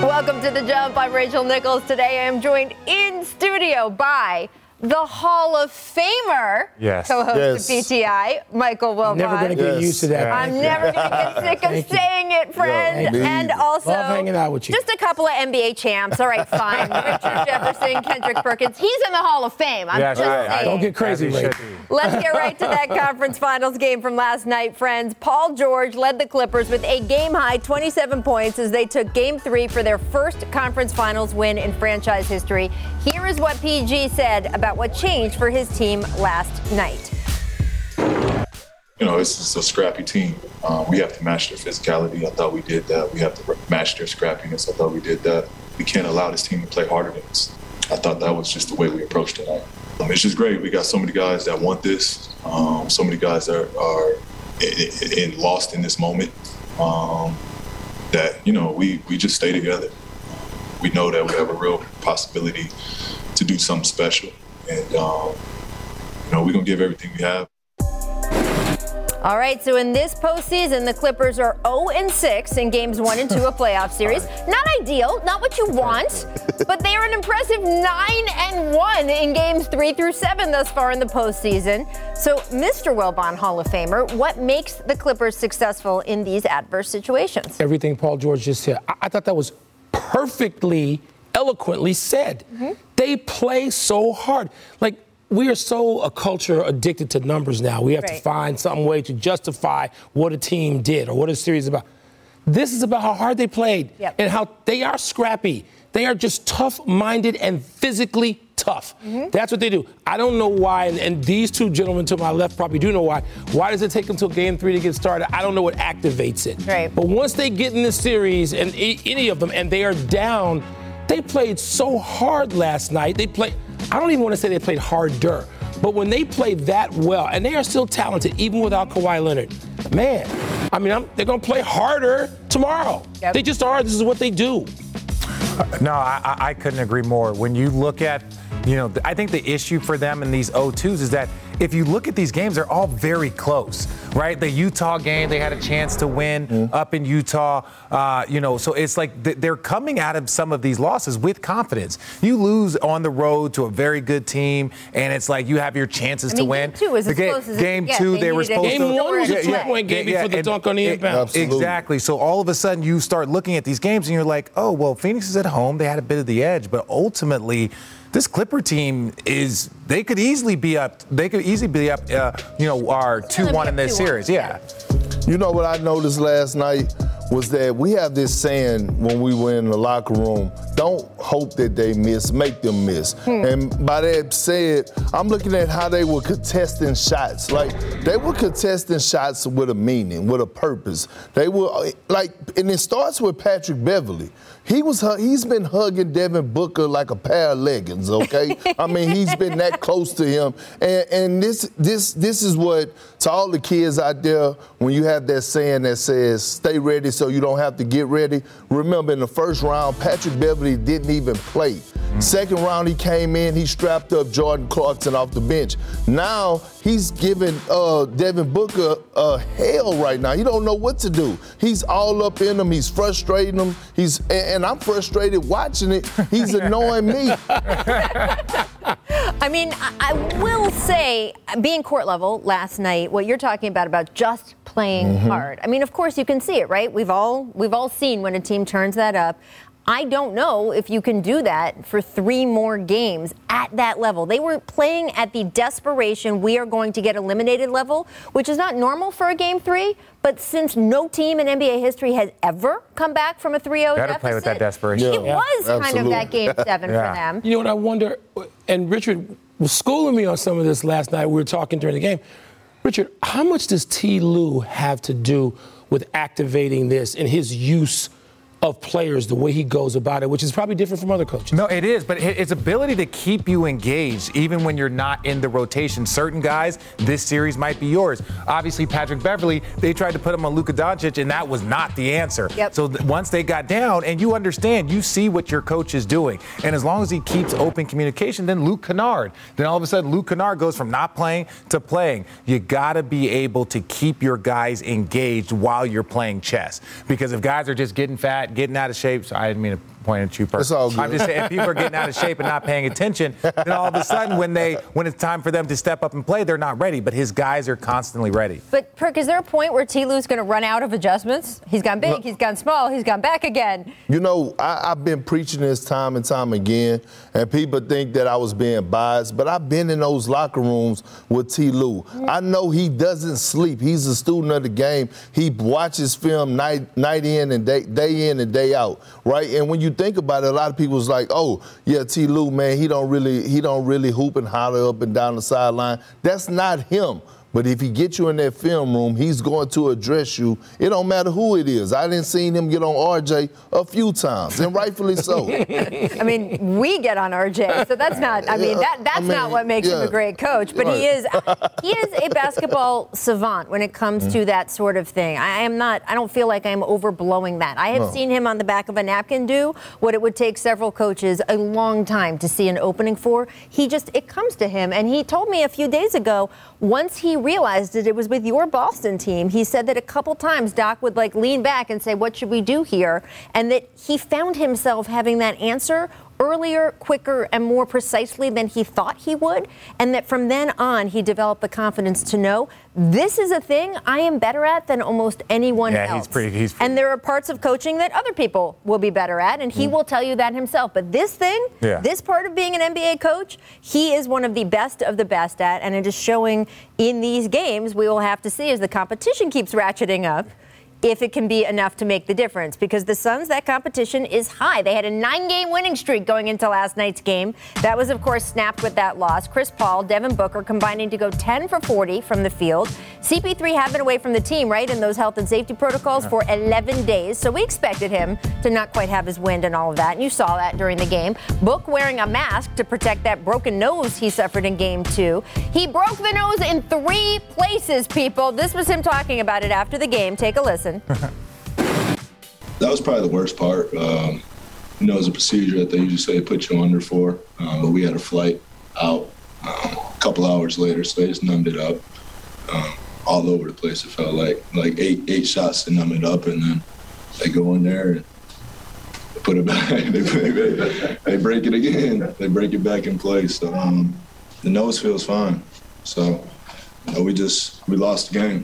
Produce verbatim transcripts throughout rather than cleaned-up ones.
Welcome to The Jump. I'm Rachel Nichols. Today I am joined in studio by the Hall of Famer, yes. co-host yes. of P T I, Michael Wilbon. Never going to get Yes. used to that. I'm never going to get sick of saying it, friends. No, and also, Love hanging out with you. just a couple of N B A champs. All right, fine. Richard Jefferson, Kendrick Perkins. He's in the Hall of Fame. I'm Yes, just I- I- saying. Don't get crazy, As he Ray. should be. Let's get right to that conference finals game from last night, friends. Paul George led the Clippers with a game-high twenty-seven points as they took game three for their first conference finals win in franchise history. Here is what P G said about what changed for his team last night. You know, this is a scrappy team. Um, we have to match their physicality. I thought we did that. We have to match their scrappiness. I thought we did that. We can't allow this team to play harder than us. I thought that was just the way we approached tonight. Um, it's just great. We got so many guys that want this. Um, so many guys that are, are in, in, lost in this moment. Um, that you know, we we just stay together. We know that we have a real possibility to do something special, and um, you know, we're gonna give everything we have. All right, so in this postseason, the Clippers are oh and six in games one and two of playoff series. Not ideal, not what you want, but they are an impressive nine and one in games three through seven thus far in the postseason. So, Mister Wilbon, Hall of Famer, what makes the Clippers successful in these adverse situations? Everything Paul George just said. I, I thought that was perfectly, eloquently said. Mm-hmm. They play so hard. Like, we are so a culture addicted to numbers now. We have right. to find some way to justify what a team did or what a series is about. This is about how hard they played yep. and how they are scrappy. They are just tough-minded and physically tough. Mm-hmm. That's what they do. I don't know why, and, and these two gentlemen to my left probably do know why. Why does it take them till game three to get started? I don't know what activates it. Right. But once they get in this series, and any of them, and they are down, they played so hard last night. They played, I don't even want to say they played harder, but when they play that well, and they are still talented, even without Kawhi Leonard, man, I mean, I'm, they're going to play harder tomorrow. Yep. They just are. This is what they do. No, I, I couldn't agree more. When you look at, you know, I think the issue for them in these oh twos is that if you look at these games, they're all very close, right? The Utah game, they had a chance to win mm-hmm. up in Utah, uh, you know, so it's like they're coming out of some of these losses with confidence. You lose on the road to a very good team, and it's like you have your chances I mean, to win. Game two was the as ga- close as Game it two, they, they were supposed game to. Game one was a yeah, two-point yeah, game yeah, before the and, dunk on the inbound. Exactly. So all of a sudden you start looking at these games and you're like, oh, well, Phoenix is at home. They had a bit of the edge, but ultimately, this Clipper team is, they could easily be up, they could easily be up, uh, you know, our two one in this series. Yeah. You know what I noticed last night was that we have this saying when we were in the locker room, don't hope that they miss, make them miss. Hmm. And by that said, I'm looking at how they were contesting shots. Like, they were contesting shots with a meaning, with a purpose. They were, like, and it starts with Patrick Beverley. He was, he's been hugging Devin Booker like a pair of leggings, okay? I mean, he's been that close to him. And, and this, this, this is what, to all the kids out there, when you have that saying that says, stay ready so you don't have to get ready. Remember, in the first round, Patrick Beverley didn't even play. Mm-hmm. Second round, he came in, he strapped up Jordan Clarkson off the bench. Now, he's giving uh, Devin Booker uh, hell right now. He don't know what to do. He's all up in him. He's frustrating him. He's, and, and I'm frustrated watching it. He's annoying me. I mean, I, I will say, being court level last night, what you're talking about, about just playing mm-hmm. hard. I mean, of course, you can see it, right? We've all we've all seen when a team turns that up. I don't know if you can do that for three more games at that level. They were playing at the desperation, we are going to get eliminated level, which is not normal for a game three. But since no team in N B A history has ever come back from a three oh deficit, play with that desperation. It yeah, was absolutely. kind of that game seven yeah. for them. You know what I wonder, and Richard was schooling me on some of this last night. We were talking during the game. Richard, how much does T. Lue have to do with activating this and his use of players, the way he goes about it, which is probably different from other coaches? No, it is, but his ability to keep you engaged, even when you're not in the rotation. Certain guys, this series might be yours. Obviously, Patrick Beverley, they tried to put him on Luka Doncic, and that was not the answer. Yep. So th- once they got down, and you understand, you see what your coach is doing. And as long as he keeps open communication, then Luke Kennard. Then all of a sudden, Luke Kennard goes from not playing to playing. You got to be able to keep your guys engaged while you're playing chess. Because if guys are just getting fat, getting out of shape, so I didn't mean to point at you, Perk. It's all good. I'm just saying, if people are getting out of shape and not paying attention, then all of a sudden, when they when it's time for them to step up and play, they're not ready. But his guys are constantly ready. But Perk, is there a point where T. Lue's going to run out of adjustments? He's gone big, he's gone small, he's gone back again. You know, I, I've been preaching this time and time again, and people think that I was being biased, but I've been in those locker rooms with T. Lue. Mm-hmm. I know he doesn't sleep. He's a student of the game. He watches film night night in and day, day in and day out, right? And when you think about it, a lot of people's like, oh, yeah, T. Lue, man, he don't really he don't really hoop and holler up and down the sideline. That's not him. But if he gets you in that film room, he's going to address you. It don't matter who it is. I didn't see him get on R J a few times, and rightfully so. I mean, we get on R J, so that's not. I mean, that that's I mean, not what makes yeah. him a great coach. But right. he is he is a basketball savant when it comes mm. to that sort of thing. I am not. I don't feel like I'm overblowing that. I have no. seen him on the back of a napkin do what it would take several coaches a long time to see an opening for. He just it comes to him, and he told me a few days ago. Once he realized that it was with your Boston team, he said that a couple times Doc would like lean back and say, what should we do here? And that he found himself having that answer earlier, quicker, and more precisely than he thought he would. And that from then on, he developed the confidence to know this is a thing I am better at than almost anyone yeah, else. He's pretty, he's pretty. And there are parts of coaching that other people will be better at, and he mm. will tell you that himself. But this thing, yeah. this part of being an N B A coach, he is one of the best of the best at, and it is showing in these games. We will have to see as the competition keeps ratcheting up if it can be enough to make the difference. Because the Suns, that competition is high. They had a nine-game winning streak going into last night's game. That was, of course, snapped with that loss. Chris Paul, Devin Booker combining to go ten for forty from the field. C P three had been away from the team, right, in those health and safety protocols for eleven days. So we expected him to not quite have his wind and all of that. And you saw that during the game. Book wearing a mask to protect that broken nose he suffered in game two. He broke the nose in three places, people. This was him talking about it after the game. Take a listen. That was probably the worst part. Um, you know, it's a procedure that they usually say put you under for, um, but we had a flight out um, a couple hours later, so they just numbed it up um, all over the place. It felt like like eight eight shots to numb it up, and then they go in there and they put it back. they, they, they break it again. They break it back in place. So um, the nose feels fine. So you know, we just we lost the game.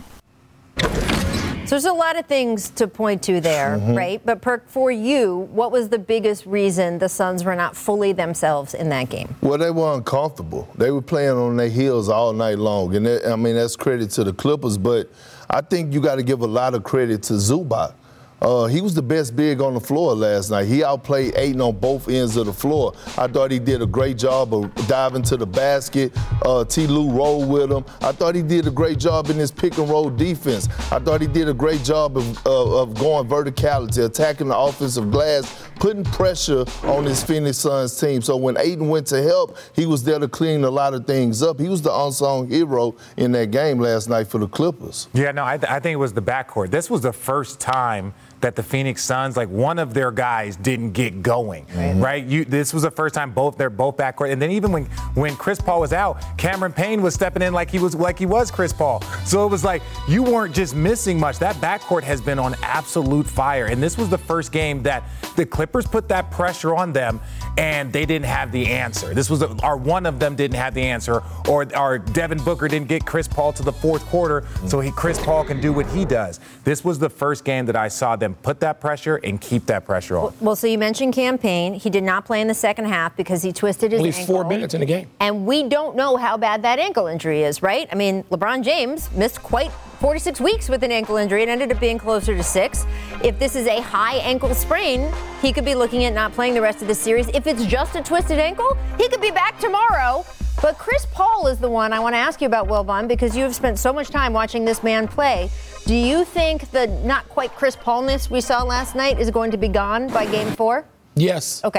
So there's a lot of things to point to there, mm-hmm. right? But Perk, for you, what was the biggest reason the Suns were not fully themselves in that game? Well, they were uncomfortable. They were playing on their heels all night long. And that, I mean, that's credit to the Clippers, but I think you got to give a lot of credit to Zubac. Uh, he was the best big on the floor last night. He outplayed Ayton on both ends of the floor. I thought he did a great job of diving to the basket. Uh, T. Lue rolled with him. I thought he did a great job in his pick and roll defense. I thought he did a great job of, uh, of going verticality, attacking the offensive glass, putting pressure on his Phoenix Suns team. So when Ayton went to help, he was there to clean a lot of things up. He was the unsung hero in that game last night for the Clippers. Yeah, no, I, th- I think it was the backcourt. This was the first time that the Phoenix Suns, like one of their guys didn't get going, mm-hmm. right? You, this was the first time both they're both backcourt, and then even when when Chris Paul was out, Cameron Payne was stepping in like he was like he was Chris Paul. So it was like you weren't just missing much. That backcourt has been on absolute fire, and this was the first game that the Clippers put that pressure on them, and they didn't have the answer. This was, a, or one of them didn't have the answer, or, or Devin Booker didn't get Chris Paul to the fourth quarter, so he Chris Paul can do what he does. This was the first game that I saw them put that pressure and keep that pressure on. Well, well so you mentioned Cam Payne. He did not play in the second half because he twisted his Only ankle. Only four minutes in the game. And we don't know how bad that ankle injury is, right? I mean, LeBron James missed quite forty-six weeks with an ankle injury. It ended up being closer to six. If this is a high ankle sprain, he could be looking at not playing the rest of the series. If it's just a twisted ankle, he could be back tomorrow. But Chris Paul is the one I want to ask you about, Wilbon, because you have spent so much time watching this man play. Do you think the not quite Chris Paulness we saw last night is going to be gone by game four? Yes. Okay.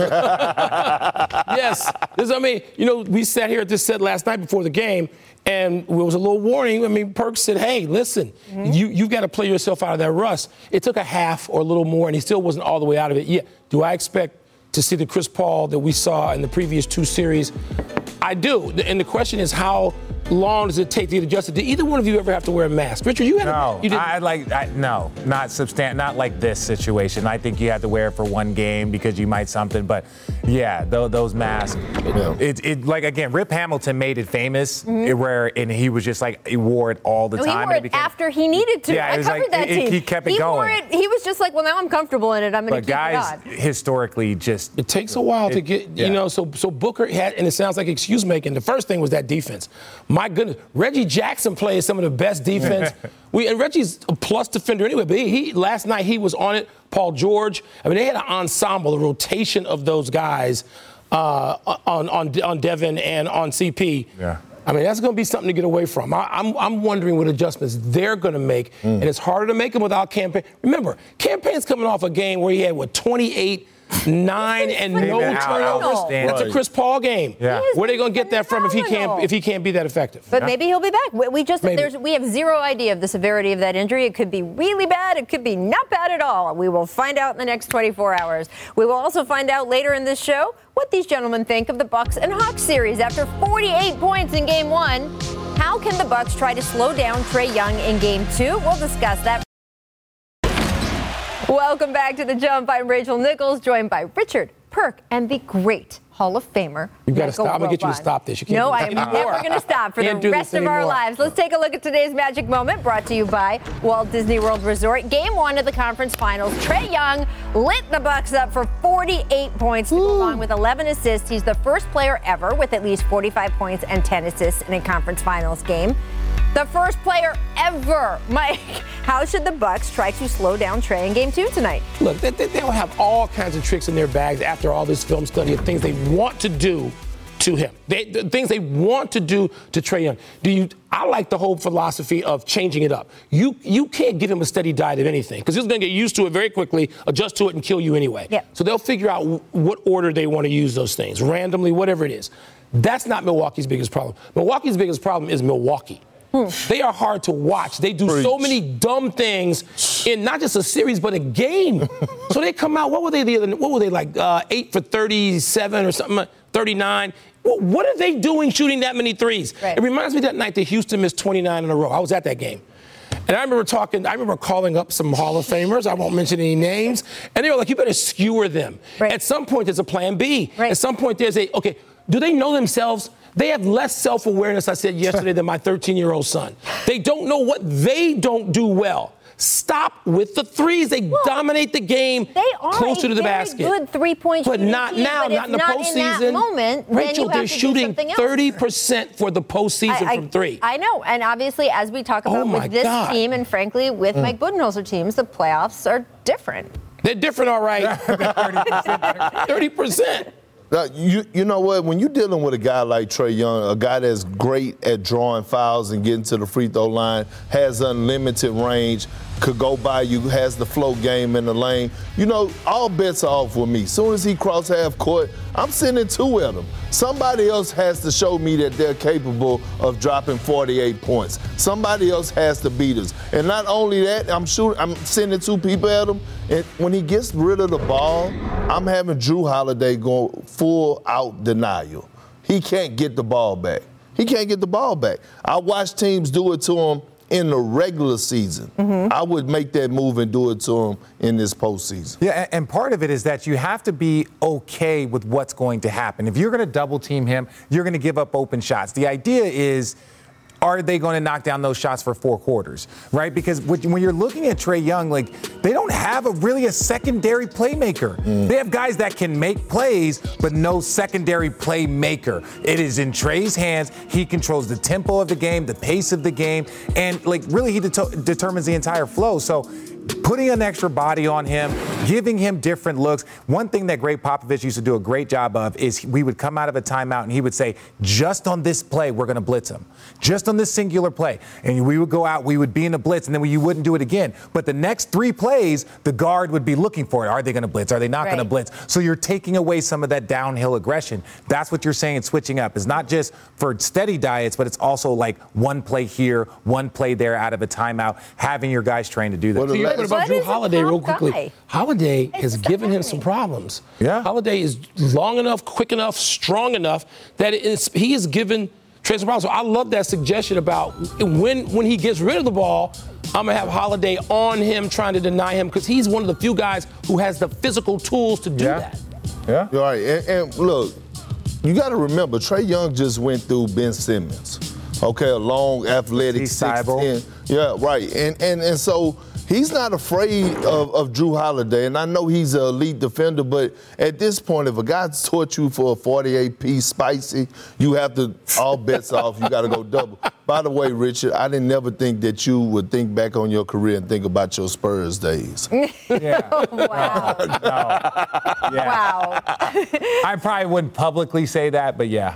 Yes. This, I mean, you know, we sat here at this set last night before the game, and it was a little warning. I mean, Perk said, hey, listen, mm-hmm. you, you've got to play yourself out of that rust. It took a half or a little more, and he still wasn't all the way out of it. Yeah. Do I expect to see the Chris Paul that we saw in the previous two series? I do. And the question is how long does it take to get adjusted? Did either one of you ever have to wear a mask? Richard, you had no, a, you didn't. I like I, no, not substan- not like this situation. I think you had to wear it for one game because you might something, but yeah, those, those masks. Yeah. It, it like again, Rip Hamilton made it famous, mm-hmm. where and he was just like he wore it all the no, time. He wore and it, it became, after he needed to. Yeah, I it was covered like, that it, team. He kept it he going. Wore it, he was just like, well, now I'm comfortable in it. I'm going to keep guys, it on. historically, just it takes a while it, to get, yeah. you know. So so Booker had, and it sounds like excuse making. The first thing was that defense. My goodness, Reggie Jackson plays some of the best defense. we and Reggie's a plus defender anyway. But he, he last night he was on it. Paul George. I mean, they had an ensemble, a rotation of those guys uh, on on on Devin and on C P. Yeah. I mean, that's going to be something to get away from. I, I'm, I'm wondering what adjustments they're going to make, mm. and it's harder to make them without Campaign. Remember, Campaign's coming off a game where he had, what, twenty-eight, nine, and no turnovers. That's a Chris Paul game. Yeah. Where are they going to get that from if he can't if he can't be that effective? But yeah. maybe he'll be back. We, we just maybe. there's we have zero idea of the severity of that injury. It could be really bad. It could be not bad at all. We will find out in the next twenty-four hours. We will also find out later in this show what these gentlemen think of the Bucks and Hawks series after forty-eight points in Game One. How can the Bucks try to slow down Trae Young in Game Two? We'll discuss that. Welcome back to The Jump. I'm Rachel Nichols, joined by Richard Perk and the great Hall of Famer. You got to stop. I'm going to get you to stop this. You can't no, do I am never going to stop for the rest of our lives. Let's take a look at today's Magic Moment, brought to you by Walt Disney World Resort. Game one of the conference finals. Trae Young lit the Bucks up for forty-eight points to go along with eleven assists. He's the first player ever with at least forty-five points and ten assists in a conference finals game. The first player ever. Mike, how should the Bucks try to slow down Trae in Game Two tonight? Look, they, they, they'll have all kinds of tricks in their bags after all this film study of things they want to do to him. They, the things they want to do to Trae Young. Do you? I like the whole philosophy of changing it up. You you can't give him a steady diet of anything because he's going to get used to it very quickly, adjust to it, and kill you anyway. Yep. So they'll figure out w- what order they want to use those things, randomly, whatever it is. That's not Milwaukee's biggest problem. Milwaukee's biggest problem is Milwaukee. Hmm. They are hard to watch. They do Preach. so many dumb things in not just a series, but a game. So they come out, what were they the other, what were they like, uh, eight for thirty-seven or something, thirty-nine? Well, what are they doing shooting that many threes? Right. It reminds me that night that Houston missed twenty-nine in a row. I was at that game. And I remember talking, I remember calling up some Hall of Famers, I won't mention any names, and they were like, you better skewer them. Right. At some point, there's a plan B. Right. At some point, there's a, okay, do they know themselves? They have less self-awareness, I said yesterday, than my thirteen-year-old son. They don't know what they don't do well. Stop with the threes. They well, dominate the game they are closer to the very basket. Good three-point but not team, now, but not in the not postseason. In that moment, Rachel, then you they're shooting thirty percent for the postseason I, I, from three. I know, and obviously, as we talk about oh with this God. team, and frankly, with mm. Mike Budenholzer teams, the playoffs are different. They're different, all right. thirty percent. Now, you you know what? When you're dealing with a guy like Trae Young, a guy that's great at drawing fouls and getting to the free throw line, has unlimited range, could go by you, has the float game in the lane, you know, all bets are off with me. As soon as he cross half court, I'm sending two at him. Somebody else has to show me that they're capable of dropping forty-eight points. Somebody else has to beat us. And not only that, I'm shooting, I'm sending two people at him. And when he gets rid of the ball, I'm having Drew Holiday go full out denial. He can't get the ball back. He can't get the ball back. I watched teams do it to him in the regular season. Mm-hmm. I would make that move and do it to him in this postseason. Yeah, and part of it is that you have to be okay with what's going to happen. If you're going to double team him, you're going to give up open shots. The idea is, are they going to knock down those shots for four quarters, right? Because when you're looking at Trae Young, like, they don't have a really a secondary playmaker. Mm. They have guys that can make plays, but no secondary playmaker. It is in Trae's hands. He controls the tempo of the game, the pace of the game, and, like, really he det- determines the entire flow. So putting an extra body on him, giving him different looks. One thing that Greg Popovich used to do a great job of is we would come out of a timeout and he would say, just on this play, we're going to blitz him. Just on this singular play. And we would go out, we would be in a blitz, and then we, you wouldn't do it again. But the next three plays, the guard would be looking for it. Are they going to blitz? Are they not right. going to blitz? So you're taking away some of that downhill aggression. That's what you're saying, switching up. It's not just for steady diets, but it's also like one play here, one play there out of a timeout, having your guys trained to do that. So you're talking about Drew Holiday real quickly. Guy. Holiday it's has given him some problems. Yeah. Holiday is long enough, quick enough, strong enough that it is, he is given trade some problems. So I love that suggestion about when when he gets rid of the ball, I'm going to have Holiday on him trying to deny him because he's one of the few guys who has the physical tools to do yeah. that. Yeah. You're right. And, and look, you got to remember, Trae Young just went through Ben Simmons. Okay, a long, athletic, six ten. Yeah, right. And, and, and so he's not afraid of, of Drew Holiday, and I know he's an elite defender, but at this point, if a guy's taught you for a forty-eight piece spicy, you have to, all bets off, you got to go double. By the way, Richard, I didn't never think that you would think back on your career and think about your Spurs days. Yeah. Wow. No. Yeah. Wow. I probably wouldn't publicly say that, but yeah.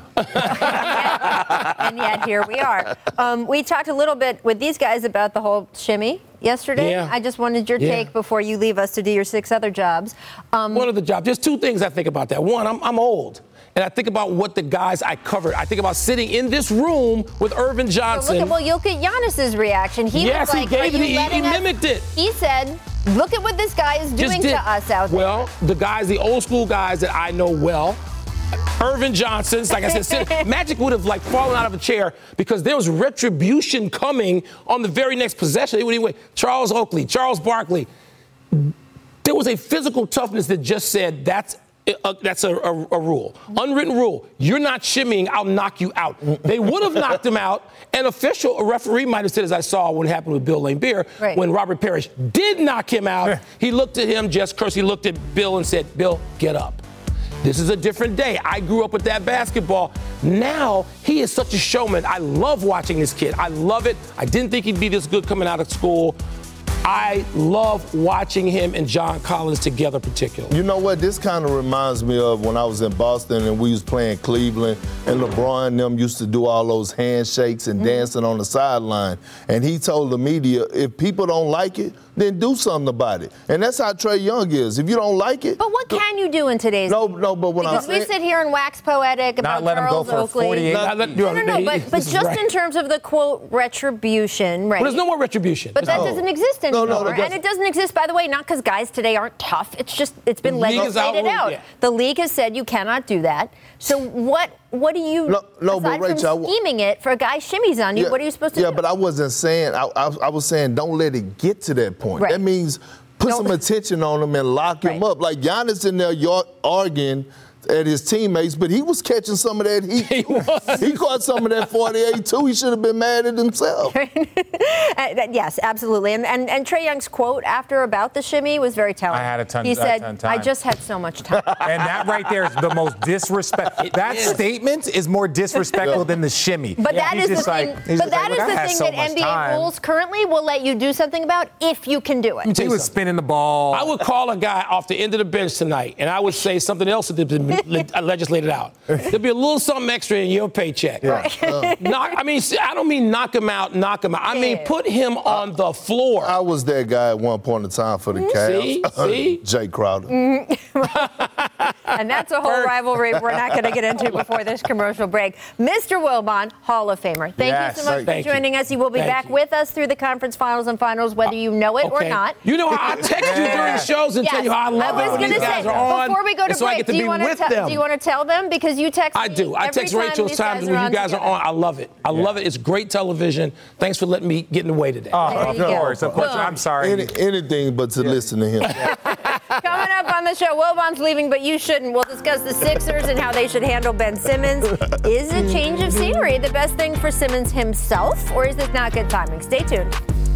And yet here we are. Um, we talked a little bit with these guys about the whole shimmy yesterday. Yeah. I just wanted your Yeah. take before you leave us to do your six other jobs. Um, One of the jobs. There's two things I think about that. One, I'm, I'm old. And I think about what the guys I covered. I think about sitting in this room with Irvin Johnson. Look at, well, look at Giannis's reaction. He yes, was like, he gave "Are it. you He, he letting us-" mimicked it. He said, look at what this guy is doing Just did. to us out there. Well, the guys, the old school guys that I know well, Irvin Johnson, like I said, sit- Magic would have like fallen out of a chair because there was retribution coming on the very next possession. Anyway, Charles Oakley, Charles Barkley. There was a physical toughness that just said that's a, that's a, a, a rule, unwritten rule. You're not shimmying, I'll knock you out. They would have knocked him out. An official, a referee might have said, as I saw when it happened with Bill Laimbeer, Right. when Robert Parrish did knock him out, he looked at him, just cursed. He looked at Bill and said, Bill, get up. This is a different day. I grew up with that basketball. Now, he is such a showman. I love watching this kid. I love it. I didn't think he'd be this good coming out of school. I love watching him and John Collins together particularly. You know what? This kind of reminds me of when I was in Boston and we was playing Cleveland and LeBron and them used to do all those handshakes and mm-hmm. dancing on the sideline. And he told the media, if people don't like it, then do something about it. And that's how Trae Young is. If you don't like it. But what can you do in today's No, game? no, but what Because I'm we saying. sit here and wax poetic about Not let him go Charles for Oakley. forty-eight. Not let- No, no, no, but, but This is just right. in terms of the, quote, retribution, right? But there's no more retribution. But that No. doesn't exist No, anymore. no, it and doesn't. it doesn't exist, by the way, not because guys today aren't tough. It's just, it's been The league has legislated outruled- out. yeah. The league has said you cannot do that. So what What do you, No, no, but aside Rachel, I from w- scheming it, for a guy shimmies on you, Yeah, what are you supposed to yeah, do? but I wasn't saying, I, I, I was saying don't let it get to that point. Right. That means put Don't- some attention on him and lock him Right. up. Like Giannis in there y- arguing at his teammates, but he was catching some of that heat. He was. He caught some of that forty-eight too. He should have been mad at himself. Uh, yes, absolutely. And, and and Trae Young's quote after about the shimmy was very telling. I had a ton- He a said, ton of time. I just had so much time. And that right there is the most disrespect. That is. statement is more disrespectful than the shimmy. But that He's is the just thing. like- he's but just that like, is "Look, I the had thing so that much N B A time." rules currently will let you do something about if you can do it. tell He you was something. spinning the ball. I would call a guy off the end of the bench tonight, and I would say something else that had been le- legislated out. There'd be a little something extra in your paycheck. Knock, I mean, see, I don't mean knock him out, knock him out. I mean, Yeah. put him on the floor. I was that guy at one point in time for the See? Cavs. See? Jay Crowder. And that's a whole rivalry we're not going to get into before this commercial break. Mister Wilbon, Hall of Famer. Thank Yes. you so much Thank for you. joining us. You will be Thank back you. with us through the conference finals and finals, whether you know it or Okay. not. You know how I text you during the shows and Yes. tell you how I love I it was when gonna these guys say, are on. before we go to and so I break, get to do be you want to with tell? them. Do you want to tell them because you text? I me do. I every text time Rachel these times guys when are you on guys are together. on. I love it. I love it. It's great television. Thanks for letting me get in the way today. Oh, There of you go. course, of course. Boom. I'm sorry. Any, anything but to listen to him. Coming up on the show, Wilbon's leaving, but you shouldn't. We'll discuss the Sixers and how they should handle Ben Simmons. Is a change of scenery the best thing for Simmons himself, or is this not good timing? Stay tuned.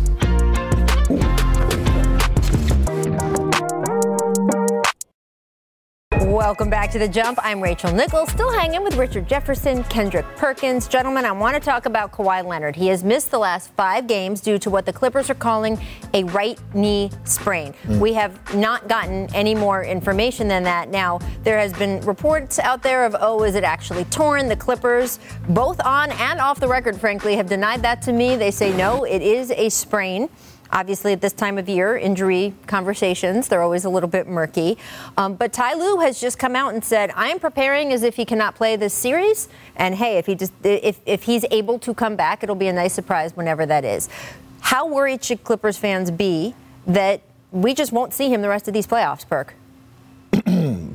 Welcome back to The Jump. I'm Rachel Nichols, still hanging with Richard Jefferson, Kendrick Perkins. Gentlemen, I want to talk about Kawhi Leonard. He has missed the last five games due to what the Clippers are calling a right knee sprain. Mm. We have not gotten any more information than that. Now, there has been reports out there of, oh, is it actually torn? The Clippers, both on and off the record, frankly, have denied that to me. They say, no, it is a sprain. Obviously, at this time of year, injury conversations, they're always a little bit murky. Um, but Ty Lue has just come out and said, I am preparing as if he cannot play this series. And hey, if he just if, if he's able to come back, it'll be a nice surprise whenever that is. How worried should Clippers fans be that we just won't see him the rest of these playoffs, Perk?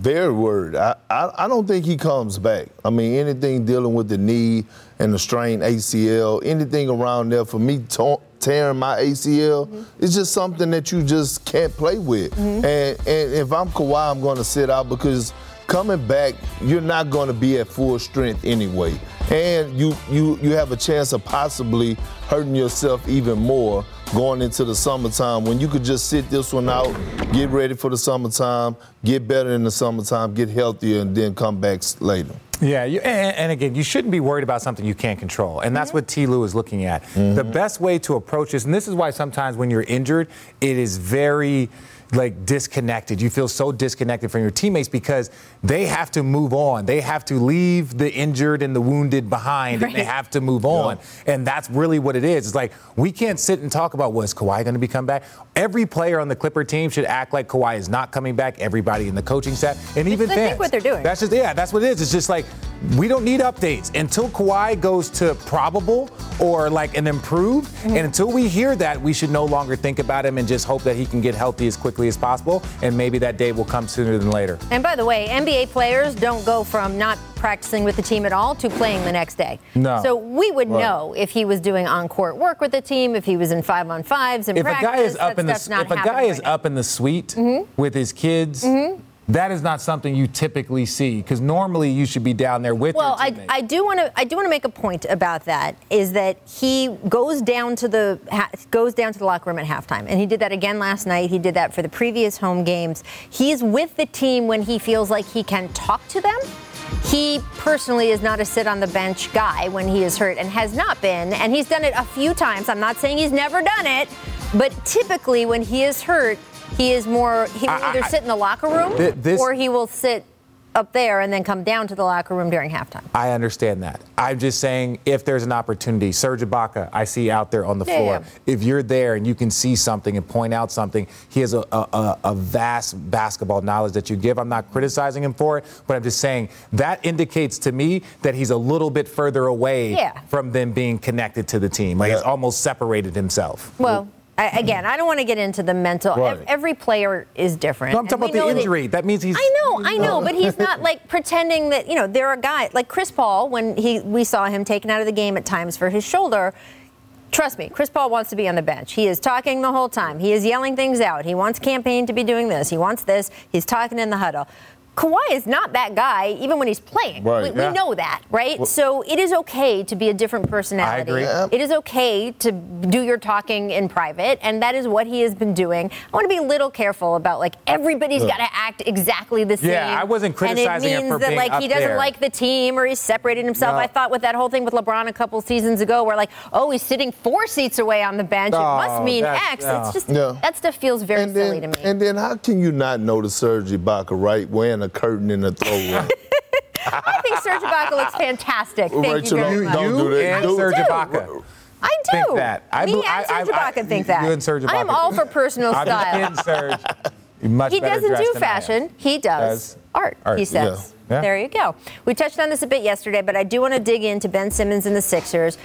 very worried. I, I, I don't think he comes back. I mean, anything dealing with the knee and the strained A C L, anything around there, for me to- tearing my A C L, mm-hmm. it's just something that you just can't play with. Mm-hmm. And, and if I'm Kawhi, I'm going to sit out because coming back, you're not going to be at full strength anyway. And you, you, you have a chance of possibly hurting yourself even more going into the summertime when you could just sit this one out, get ready for the summertime, get better in the summertime, get healthier, and then come back later. Yeah, you, and, and again, you shouldn't be worried about something you can't control, and that's mm-hmm. what T. Lue is looking at. Mm-hmm. The best way to approach this, and this is why sometimes when you're injured, it is very like disconnected. You feel so disconnected from your teammates because they have to move on. They have to leave the injured and the wounded behind, right. and they have to move on. Yeah. And that's really what it is. It's like, we can't sit and talk about, well, is Kawhi going to be coming back? Every player on the Clipper team should act like Kawhi is not coming back. Everybody in the coaching staff, and even I fans. think what they're doing. That's just, yeah, that's what it is. It's just like, we don't need updates until Kawhi goes to probable or like an improved. Mm-hmm. And until we hear that, we should no longer think about him and just hope that he can get healthy as quickly as possible. And maybe that day will come sooner than later. And by the way, N B A players don't go from not practicing with the team at all to playing the next day. No. So we would right. know if he was doing on-court work with the team, if he was in five-on-fives in if practice. A guy is up in the, if a guy is right up in the suite mm-hmm. with his kids, mm-hmm. that is not something you typically see, because normally you should be down there with well, your teammates. I, I do want to I do want to make a point about that, is that he goes down to the ha, goes down to the locker room at halftime, and he did that again last night. He did that for the previous home games. He's with the team when he feels like he can talk to them. He personally is not a sit on the bench guy when he is hurt, and has not been, and he's done it a few times. I'm not saying he's never done it, but typically when he is hurt, he is more, he will I, either I, sit in the locker room this, or he will sit up there and then come down to the locker room during halftime. I understand that. I'm just saying, if there's an opportunity, Serge Ibaka, I see out there on the yeah, floor. Yeah. If you're there and you can see something and point out something, he has a, a, a vast basketball knowledge that you give. I'm not criticizing him for it, but I'm just saying that indicates to me that he's a little bit further away yeah. from them being connected to the team. Like, yeah. he's almost separated himself. Well, I, again, I don't want to get into the mental. Right. Every player is different. No, I'm talking about the injury. That, that means he's. I know, I know, but he's not like pretending that, you know, there are guys like Chris Paul, when he we saw him taken out of the game at times for his shoulder. Trust me, Chris Paul wants to be on the bench. He is talking the whole time. He is yelling things out. He wants campaign to be doing this. He wants this. He's talking in the huddle. Kawhi is not that guy, even when he's playing. Right. We, Yeah. we know that, right? Well, so it is okay to be a different personality. I agree. Yeah. It is okay to do your talking in private, and that is what he has been doing. I want to be a little careful about, like, everybody's Yeah. got to act exactly the same. Yeah, I wasn't criticizing him and it means for that, being like, up he doesn't there. like the team or he's separated himself. No. I thought with that whole thing with LeBron a couple seasons ago, where, like, oh, he's sitting four seats away on the bench. Oh, it must mean that's- X. no. It's just, Yeah. that stuff feels very and silly then, to me. And then how can you not notice Serge Ibaka, right, wearing a curtain in the throw room? I think Serge Ibaka looks fantastic. Thank Rachel, you very you much. don't do that. and Do- Serge do. Ibaka. I do. Think that. I Me bel- and I- Serge I- I- Ibaka think that. you and Serge I am Ibaka all do. for personal I'm just style. kidding, Serge. You're much He better doesn't dressed do than I am. fashion. He does, Does art, art, he says. yeah. Yeah. There you go. We touched on this a bit yesterday, but I do want to dig into Ben Simmons and the Sixers.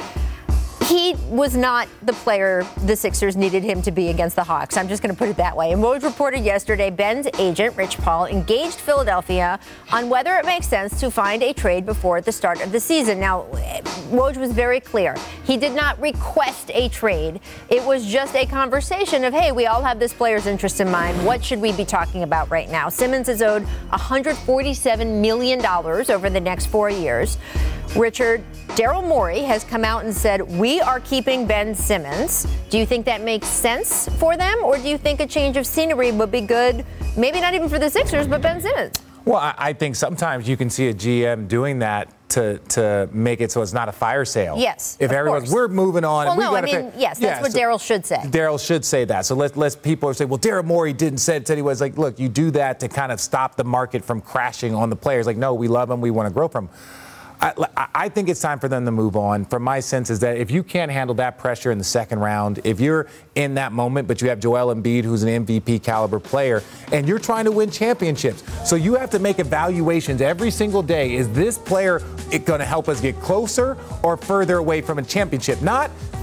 He was not the player the Sixers needed him to be against the Hawks. I'm just going to put it that way. And Woj reported yesterday Ben's agent, Rich Paul, engaged Philadelphia on whether it makes sense to find a trade before the start of the season. Now, Woj was very clear. He did not request a trade. It was just a conversation of, hey, we all have this player's interest in mind. What should we be talking about right now? Simmons is owed one hundred forty-seven million dollars over the next four years. Richard, Daryl Morey has come out and said, we are keeping Ben Simmons. Do you think that makes sense for them, or do you think a change of scenery would be good, maybe not even for the Sixers, but Ben Simmons? Well, I, I think sometimes you can see a G M doing that to to make it so it's not a fire sale. Yes, If of everyone's, course. we're moving on. Well, and we no, I gotta mean, pay- yes, that's Yeah, what so Daryl should say. Daryl should say that. So let let people say, well, Daryl Morey didn't say it. Said he was like, look, you do that to kind of stop the market from crashing on the players. Like, no, we love them. We want to grow from them. I, I think it's time for them to move on. From my sense is that if you can't handle that pressure in the second round, if you're in that moment, but you have Joel Embiid, who's an M V P caliber player, and you're trying to win championships, so you have to make evaluations every single day. Is this player going to help us get closer or further away from a championship? Not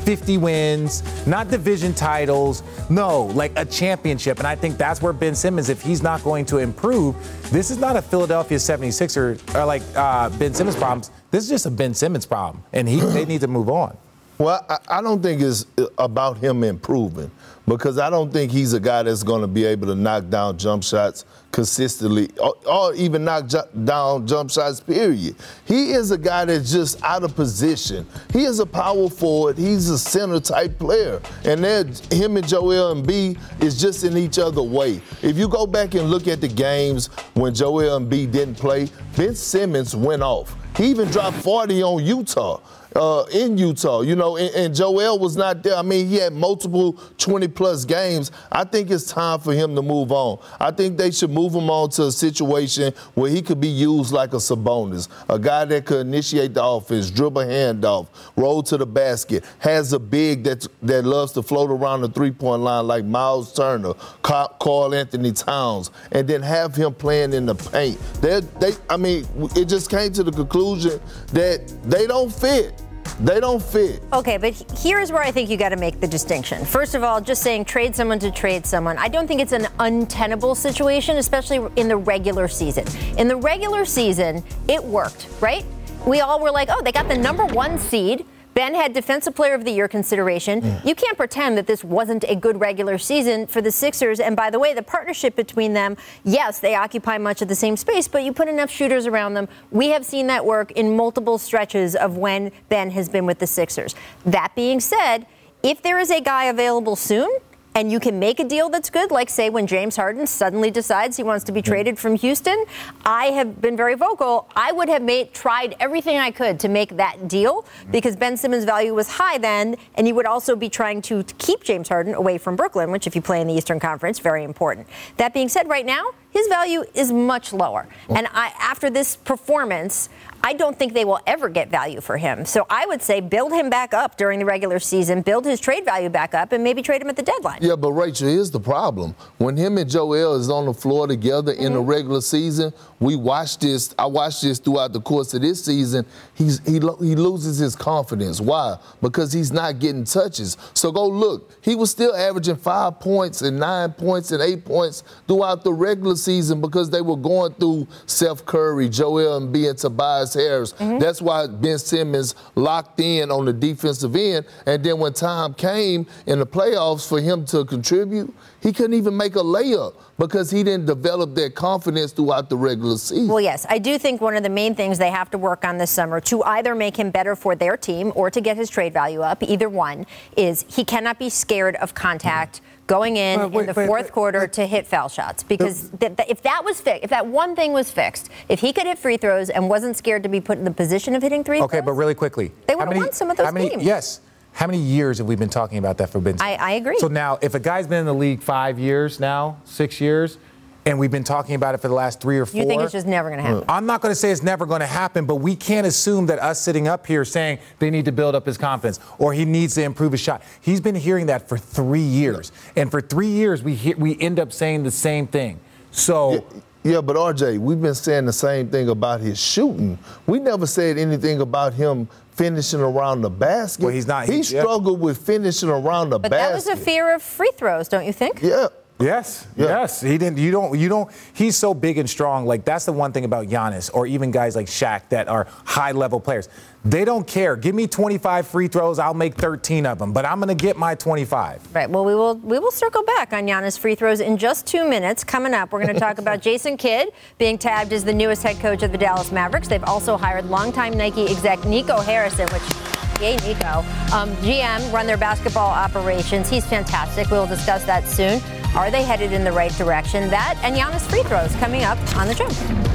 fifty wins, not division titles. No, like a championship. And I think that's where Ben Simmons, if he's not going to improve, this is not a Philadelphia seventy-sixer or like uh, Ben Simmons problems. This is just a Ben Simmons problem, and he they need to move on. Well, I, I don't think it's about him improving because I don't think he's a guy that's going to be able to knock down jump shots consistently or, or even knock ju- down jump shots, period. He is a guy that's just out of position. He is a power forward. He's a center-type player. And him and Joel Embiid is just in each other's way. If you go back and look at the games when Joel Embiid didn't play, Ben Simmons went off. He even dropped forty on Utah. Uh, in Utah, you know, and, and Joel was not there. I mean, he had multiple twenty-plus games. I think it's time for him to move on. I think they should move him on to a situation where he could be used like a Sabonis, a guy that could initiate the offense, dribble handoff, roll to the basket, has a big that that loves to float around the three-point line like Miles Turner, Karl Anthony Towns, and then have him playing in the paint. They, they, I mean, it just came to the conclusion that they don't fit. They don't fit. Okay, but here's where I think you got to make the distinction. First of all, just saying trade someone to trade someone, I don't think it's an untenable situation, especially in the regular season. In the regular season, it worked, right? We all were like, oh, they got the number one seed. Ben had Defensive Player of the Year consideration. Mm. You can't pretend that this wasn't a good regular season for the Sixers. And by the way, the partnership between them, yes, they occupy much of the same space, but you put enough shooters around them. We have seen that work in multiple stretches of when Ben has been with the Sixers. That being said, if there is a guy available soon, and you can make a deal that's good, like, say, when James Harden suddenly decides he wants to be traded from Houston. I have been very vocal. I would have made tried everything I could to make that deal because Ben Simmons' value was high then, and you would also be trying to keep James Harden away from Brooklyn, which, if you play in the Eastern Conference, very important. That being said, right now, his value is much lower. And I, after this performance, I don't think they will ever get value for him. So I would say build him back up during the regular season, build his trade value back up, and maybe trade him at the deadline. Yeah, but Rachel, here's the problem. When him and Joel is on the floor together mm-hmm. in the regular season, we watched this. I watched this throughout the course of this season. He's he he loses his confidence. Why? Because he's not getting touches. So go look. He was still averaging five points and nine points and eight points throughout the regular season because they were going through Seth Curry, Joel Embiid, and Tobias Harris. Mm-hmm. That's why Ben Simmons locked in on the defensive end. And then when time came in the playoffs for him to contribute, he couldn't even make a layup because he didn't develop that confidence throughout the regular season. Well, yes, I do think one of the main things they have to work on this summer to either make him better for their team or to get his trade value up, either one, is he cannot be scared of contact going in wait, wait, in the fourth wait, quarter wait. to hit foul shots. Because th- th- if that was fixed, if that one thing was fixed, if he could hit free throws and wasn't scared to be put in the position of hitting three okay, throws. Okay, but really quickly. They would have won some of those many, games. Yes. How many years have we been talking about that for Ben Simmons? I, I agree. So now, if a guy's been in the league five years now, six years, and we've been talking about it for the last three or four. You think it's just never going to happen? I'm not going to say it's never going to happen, but we can't assume that us sitting up here saying they need to build up his confidence or he needs to improve his shot. He's been hearing that for three years. And for three years, we hear, we end up saying the same thing. So... Yeah. Yeah, but R J, we've been saying the same thing about his shooting. We never said anything about him finishing around the basket. Well, he's not. He, he struggled yeah. with finishing around the but basket. But that was a fear of free throws, don't you think? Yeah. Yes, yeah. yes. He didn't. You don't. You don't. He's so big and strong. Like that's the one thing about Giannis, or even guys like Shaq that are high-level players. They don't care. Give me twenty-five free throws. I'll make thirteen of them, but I'm going to get my twenty-five. Right. Well, we will. We will circle back on Giannis free throws in just two minutes. Coming up, we're going to talk about Jason Kidd being tabbed as the newest head coach of the Dallas Mavericks. They've also hired longtime Nike exec Nico Harrison, which. Yay, Nico. Um, G M run their basketball operations. He's fantastic. We'll discuss that soon. Are they headed in the right direction? That and Giannis free throws coming up on the Jump.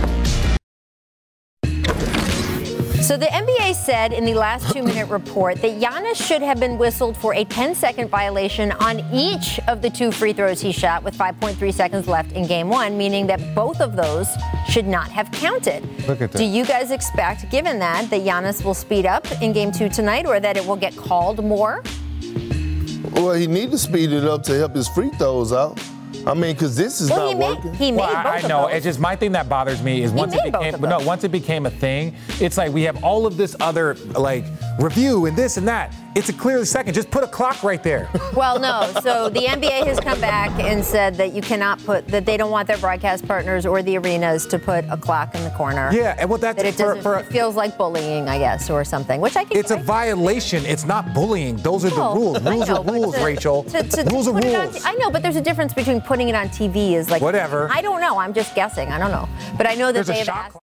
So the N B A said in the last two-minute report that Giannis should have been whistled for a ten-second violation on each of the two free throws he shot with five point three seconds left in game one, meaning that both of those should not have counted. Look at that. Do you guys expect, given that, that Giannis will speed up in game two tonight or that it will get called more? Well, he needs to speed it up to help his free throws out. I mean, because this is well, not he working. Made, he made well, both I, I of know. those. It's just my thing that bothers me is he once it became, but no, once it became a thing, it's like we have all of this other like review and this and that, It's a clearly second. Just put a clock right there. Well, no. So the N B A has come back and said that you cannot put, that they don't want their broadcast partners or the arenas to put a clock in the corner. Yeah, and what that's that it, for, doesn't, for, it feels like bullying, I guess, or something, which I can. It's a violation. It's not bullying. Those are No, the rules. I Rules know, are but rules, to- Rachel. to- to rules are put it on rules. t- I know, but there's a difference between putting it on T V is like Whatever. I don't know. I'm just guessing. I don't know, but I know that There's a they have shot asked. clock.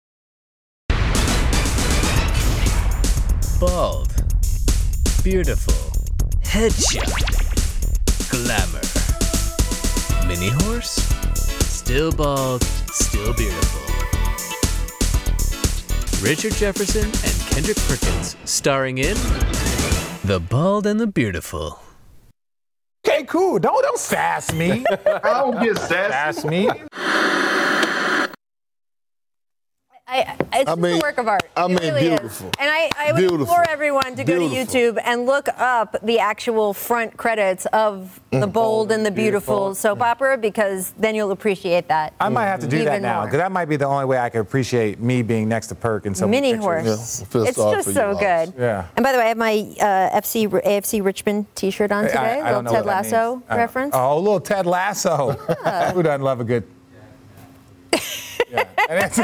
Bald. Beautiful. Headshot. Glamour. Mini horse. Still bald. Still beautiful. Richard Jefferson and Kendrick Perkins starring in The Bald and the Beautiful. Okay, cool. Don't don't sass me. I don't get sassy. sass me. I, it's I just mean- a work of art. I It mean, really is. beautiful. And I, I would Beautiful. implore everyone to go to Beautiful. YouTube and look up the actual front credits of The Bold and the Beautiful, Beautiful. soap opera, because then you'll appreciate that. I might have to do that Even now more. because that might be the only way I can appreciate me being next to Perk and some Mini pictures. horse. Yeah, I feel It's sorry just for so you, good. Alex. Yeah. And by the way, I have my uh, F C A F C Richmond T-shirt on today. I, I little don't know Ted what that Lasso means. I don't- reference. Oh, little Ted Lasso. Who doesn't love a good? Yeah. And it's-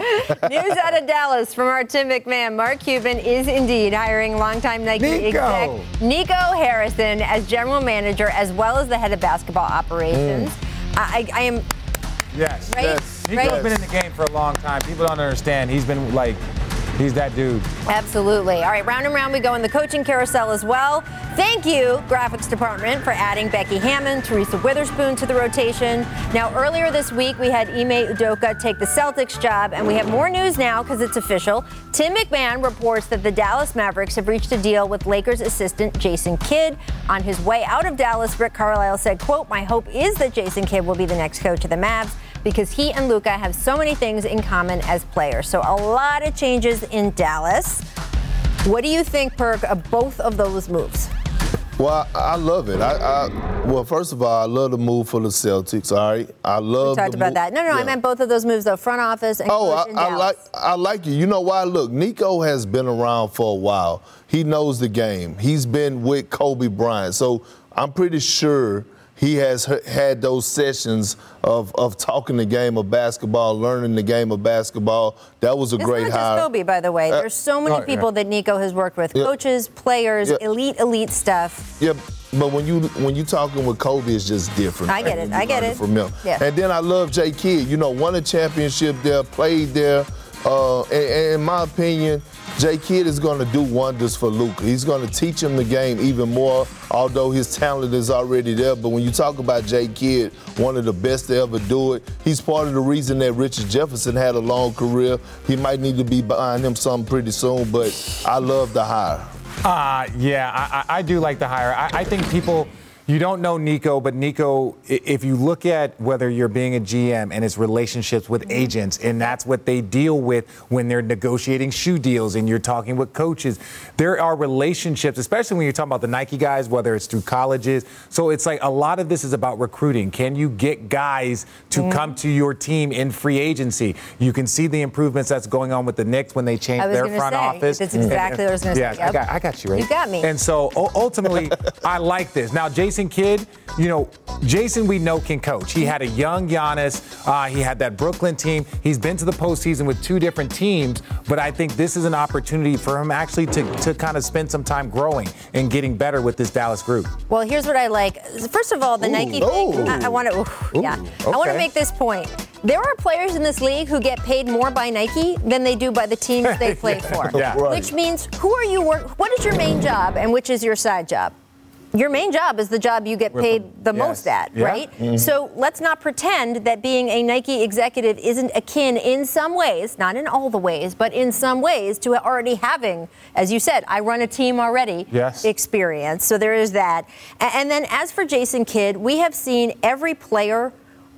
News out of Dallas from our Tim McMahon. Mark Cuban is indeed hiring longtime Nike Nico. exec Nico Harrison as general manager as well as the head of basketball operations. I, I, I am yes. right. Yes. Nico's right? been in the game for a long time. People don't understand. He's been like, he's that dude. Absolutely. All right, round and round we go in the coaching carousel as well. Thank you, graphics department, for adding Becky Hammon, Teresa Witherspoon to the rotation. Now, earlier this week, we had Ime Udoka take the Celtics job, and we have more news now because it's official. Tim McMahon reports that the Dallas Mavericks have reached a deal with Lakers assistant Jason Kidd. On his way out of Dallas, Rick Carlisle said, quote, "My hope is that Jason Kidd will be the next coach of the Mavs because he and Luka have so many things in common as players." So a lot of changes in Dallas. What do you think, Perk, of both of those moves? Well, I, I love it. I, I well, first of all, I love the move for the Celtics. All right, I love. We talked the about move- that. No, no, I Yeah. meant both of those moves, though. Front office and Oh, coach I, in I Dallas. like I like it. You know why? Look, Nico has been around for a while. He knows the game. He's been with Kobe Bryant, so I'm pretty sure he has h- had those sessions of, of talking the game of basketball, learning the game of basketball. That was a It's great not just hire. Kobe, by the way. Uh, There's so many oh, yeah. people that Nico has worked with. Yeah. Coaches, players, Yeah. elite, elite stuff. Yeah, but when you when you talking with Kobe, it's just different. I get man, it, when you I get learn it. From him. Yeah. And then I love J. Kidd. You know, won a championship there, played there. Uh, and, and in my opinion, J. Kidd is going to do wonders for Luka. He's going to teach him the game even more, although his talent is already there. But when you talk about J. Kidd, one of the best to ever do it, he's part of the reason that Richard Jefferson had a long career. He might need to be behind him something pretty soon, but I love the hire. Uh, yeah, I, I I do like the hire. I, I think people, you don't know Nico, but Nico, i- if you look at whether you're being a G M and his relationships with agents, and that's what they deal with when they're negotiating shoe deals and you're talking with coaches, there are relationships, especially when you're talking about the Nike guys, whether it's through colleges. So it's like a lot of this is about recruiting. Can you get guys to Mm-hmm. come to your team in free agency? You can see the improvements that's going on with the Knicks when they I changed was their gonna front say, office. that's exactly what I was gonna say, Yeah, I yep. got, I got you right. You got me. And so u- ultimately, I like this. Now, Jason Kidd, you know, Jason we know can coach. He had a young Giannis. Uh, he had that Brooklyn team. He's been to the postseason with two different teams, but I think this is an opportunity for him actually to, to kind of spend some time growing and getting better with this Dallas group. Well, here's what I like. First of all, the Ooh, Nike ooh. thing. I, I want to, yeah. I want to okay. make this point. There are players in this league who get paid more by Nike than they do by the teams they play for. Yeah. Right. Which means, who are you work? What is your main job, and which is your side job? Your main job is the job you get paid the yes. most at, Yeah. right? So let's not pretend that being a Nike executive isn't akin in some ways, not in all the ways, but in some ways to already having, as you said, I run a team already Yes. experience. So there is that. A- And then as for Jason Kidd, we have seen every player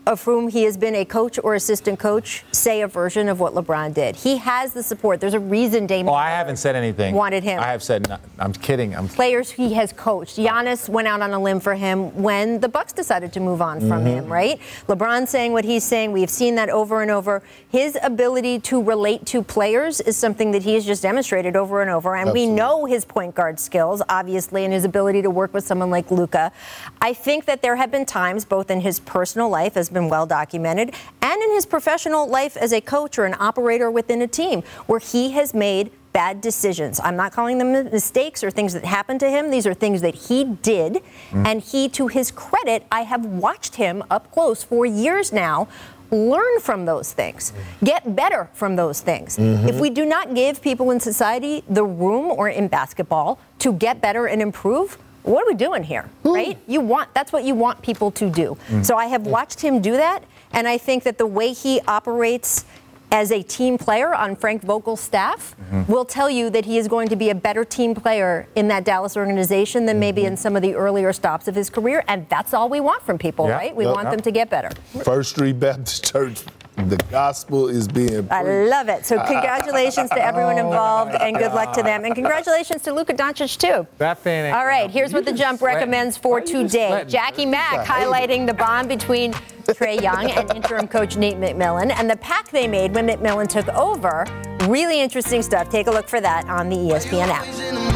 of whom he has been a coach or assistant coach say a version of what LeBron did. He has the support. There's a reason Damian Oh, I haven't said anything. wanted him. I have said, no, I'm kidding. I'm Players he has coached. Giannis went out on a limb for him when the Bucks decided to move on from Mm-hmm. him, right? LeBron saying what he's saying. We've seen that over and over. His ability to relate to players is something that he has just demonstrated over and over. And Absolutely. we know his point guard skills, obviously, and his ability to work with someone like Luka. I think that there have been times, both in his personal life, has been well documented, and in his professional life as a coach or an operator within a team, where he has made bad decisions. I'm not calling them mistakes or things that happened to him. These are things that he did. Mm. And he, to his credit, I have watched him up close for years now, learn from those things, get better from those things. Mm-hmm. If we do not give people in society the room, or in basketball, to get better and improve, what are we doing here, mm. right? You want, that's what you want people to do. Mm. So I have watched him do that, and I think that the way he operates as a team player on Frank Vogel's staff mm-hmm. will tell you that he is going to be a better team player in that Dallas organization than maybe in some of the earlier stops of his career, and that's all we want from people, yeah. right? We yep. want them to get better. First Street Baptist Church. The gospel is being preached. I love it. So congratulations to everyone involved, and good luck to them. And congratulations to Luka Doncic, too. That fan ain't All right, here's what the Jump recommends for today. Jackie Mack highlighting the bond between Trae Young and interim coach Nate McMillan, and the pact they made when McMillan took over. Really interesting stuff. Take a look for that on the E S P N app.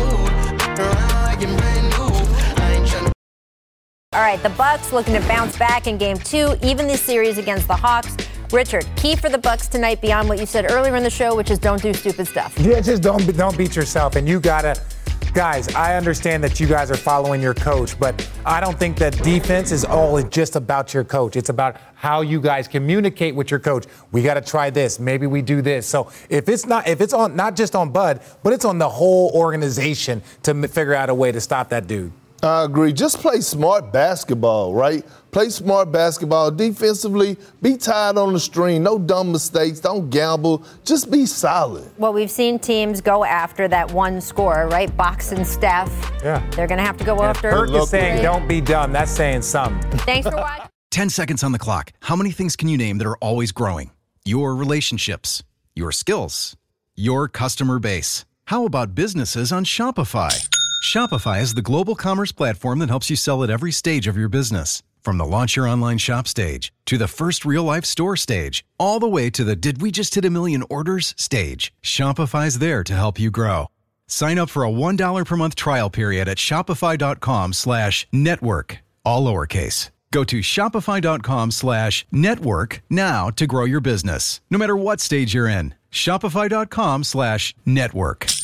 All right, the Bucks looking to bounce back in game two, even this series against the Hawks. Richard, key for the Bucks tonight beyond what you said earlier in the show, which is don't do stupid stuff. Yeah, just don't don't beat yourself, and you gotta. Guys, I understand that you guys are following your coach, but I don't think that defense is all just about your coach. It's about how you guys communicate with your coach. We got to try this. Maybe we do this. So if it's not, if it's on, not just on Bud, but it's on the whole organization to m- figure out a way to stop that dude. I agree. Just play smart basketball, right? Play smart basketball defensively. Be tied on the string. No dumb mistakes. Don't gamble. Just be solid. Well, we've seen teams go after that one scorer, right? Box and Steph. Yeah. They're going to have to go and after. Perk is saying don't be dumb. That's saying something. Thanks for watching. Ten seconds on the clock. How many things can you name that are always growing? Your relationships, your skills, your customer base. How about businesses on Shopify? Shopify is the global commerce platform that helps you sell at every stage of your business. From the launch your online shop stage, to the first real-life store stage, all the way to the did we just hit a million orders stage, Shopify's there to help you grow. Sign up for a one dollar per month trial period at shopify.com slash network, all lowercase. Go to shopify.com slash network now to grow your business, no matter what stage you're in. Shopify.com slash network.